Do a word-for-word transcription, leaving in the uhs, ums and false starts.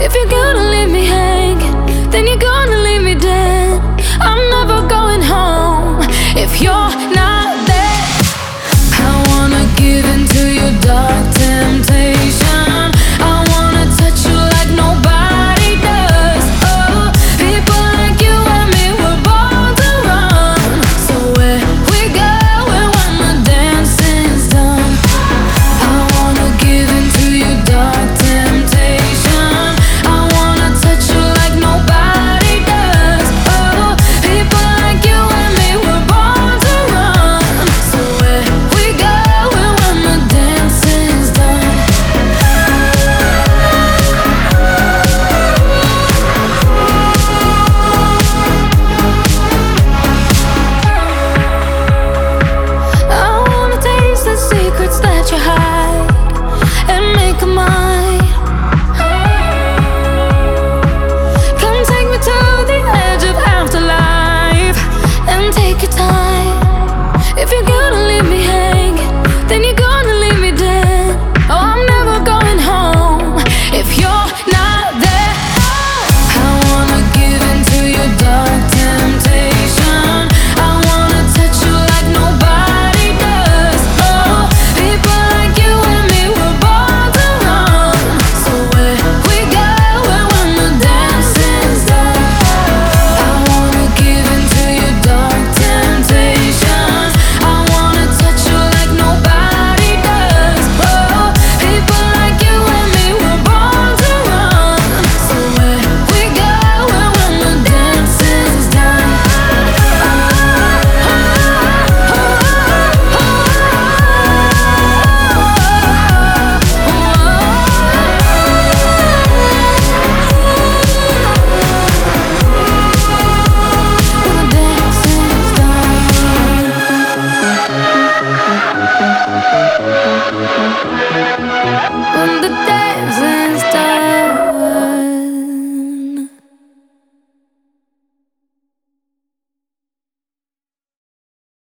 If you're gonna leave me hanging, then you're gonna leave me dead. I'm never going home if you're not there. I wanna give into your dark temptation. I wanna touch you like nobody does. Oh, people like you and me were born to run. So where we going when the dancing's done? I wanna give into your dark temptation. I wanna touch you like nobody does. Oh, people like you and me were born to run. So where we going when the dancing's done? I wanna taste the secrets that you hide and make 'em mine. Come take me to the edge of afterlife and take your time. If you're gonna leave me hanging, then you're gonna leave me dead. Oh, I'm never going home if you're not there. I wanna give into your dark temptation. I wanna touch you like nobody does. Oh, people like you and me were born to run. So where we going when the dancing's done? I wanna give into your dark temptation. I wanna touch you like nobody does. Oh, people like you and me were born to run. So where we going when the dancing's done? When the dancing's done. When the dancing's done.